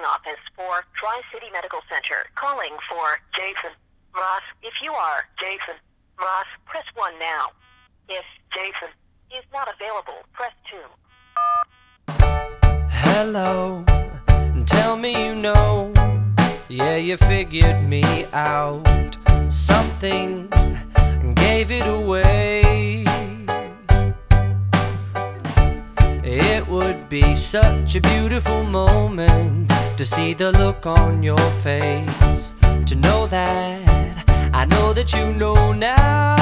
office for Tri-City Medical Center. Calling for Jason Ross. If you are Jason Ross, press 1 now. If Jason is not available, press 2. Hello, tell me you know. Yeah, you figured me out. Something gave it away. It would be such a beautiful moment to see the look on your face, to know that I know that you know now.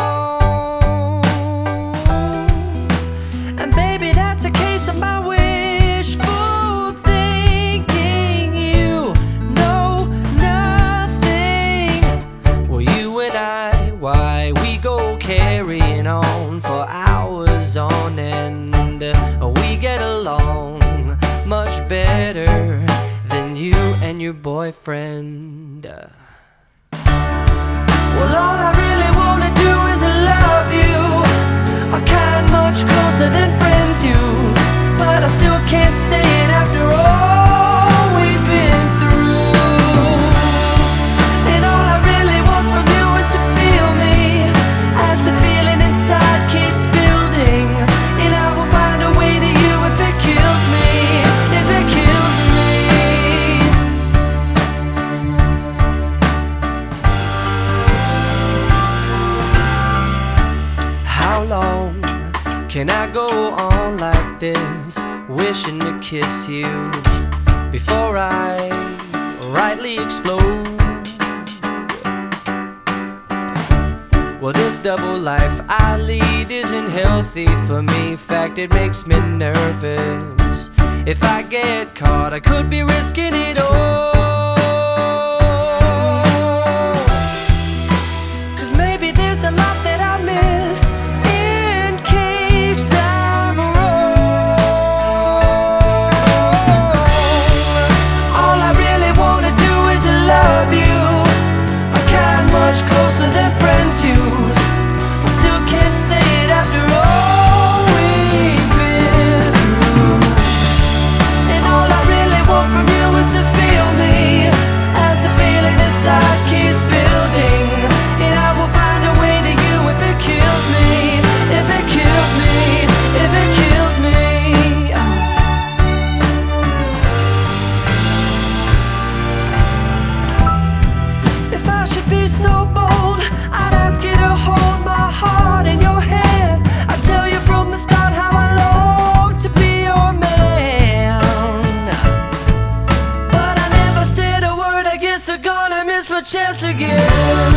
And baby, that's a case of my wishful thinking. You know nothing. Well, you and I, why we go carrying on for hours on end. We get along much better than you and your boyfriend. Well, all I really wanna do is love you, a kind much closer than friends use. But I still can't say it after all we've been through. And all I really want from you is to feel me, as the feeling inside keeps building. And I will find a way to you if it kills me, if it kills me. How long can I go on like this, wishing to kiss you before I rightly explode? Well, this double life I lead isn't healthy for me. Fact, it makes me nervous. If I get caught, I could be risking it all. 'Cause maybe there's a lot that I miss in case I'm wrong. All I really wanna do is love you, a kind much closer than friends use. I still can't say it after all we've been through. And all I really want from you is to feel me, as the feeling inside keeps building. And I will find a way to you if it kills me, if it kills me, if it kills me. If I should be so bold, I'd ask you to hold my heart in your hand. I'd tell you from the start how I long to be your man. But I never said a word, I guess I'm gonna miss my chance again.